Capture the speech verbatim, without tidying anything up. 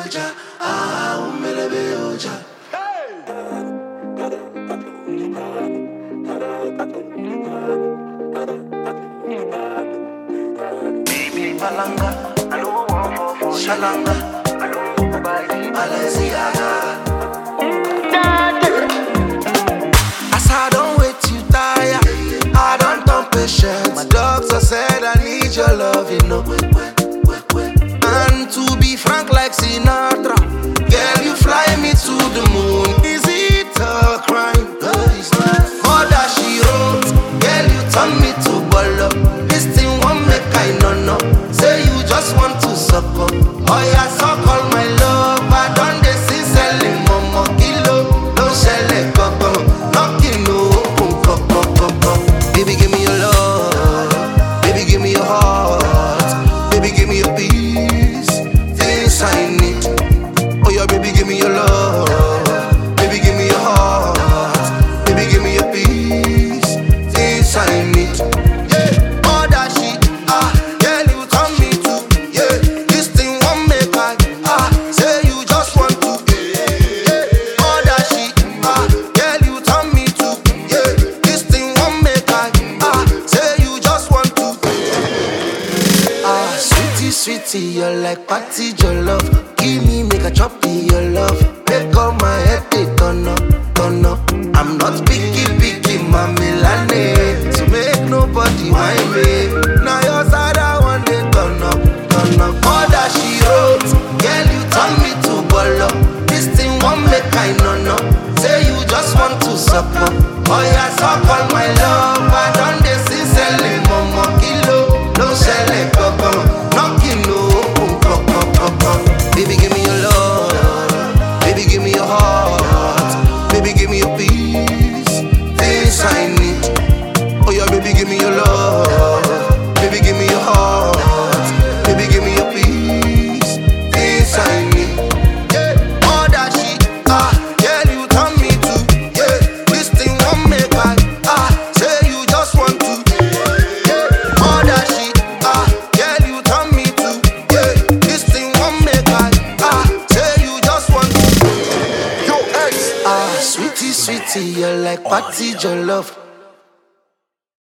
oja, ah, umelebe oja. Baby Balanga, I know one for for Shalanga, I know by Balenciaga. As I don't wait you tire, I don't turn patient. My doctor said I need your love, you know. And to be frank like Sinatra, girl you fly me to the moon. Is it a crime? Mother she wrote, girl you turn me to bolo. This thing won't make I no no. Say you just want to suck up. Oh yeah, suck all my love. I done this sincerely, momo kilo. Don't shell it, coco. Knocking no open, coco, coco. Baby give me your love. Baby give me your heart. Baby give me your peace. Things I need. Oh yeah, baby give me your love. Baby give me your heart. Baby give me your peace. Things I need. Sweetie, you're like party jollof. Give me, make a chop your love. Make all my head they turn up, turn up. I'm not picky, picky, my Milane. So make nobody whine me. Now your side I want they turn up, turn up. All that she wrote, girl you turn me to bolo. This thing won't make I no no. Say you just want to suck up. Oh yeah, suck all my love. I done this sincerely, momo kilo. No shell it, coco. Baby, give me your love. Baby, give me your heart. Baby, give me your peace. Things I need. Oh yeah, baby, give me your love. Baby, give me your heart. Baby, give me your peace. Things I need. Yeah, all that shit. Ah, yeah, you turn me to. Yeah, this thing won't make I. Ah, say you just want to. Yeah, all that shit. Ah, yeah, you turn me to. Yeah, this thing won't make I. Ah, sweetie, sweetie, you're like party jollof.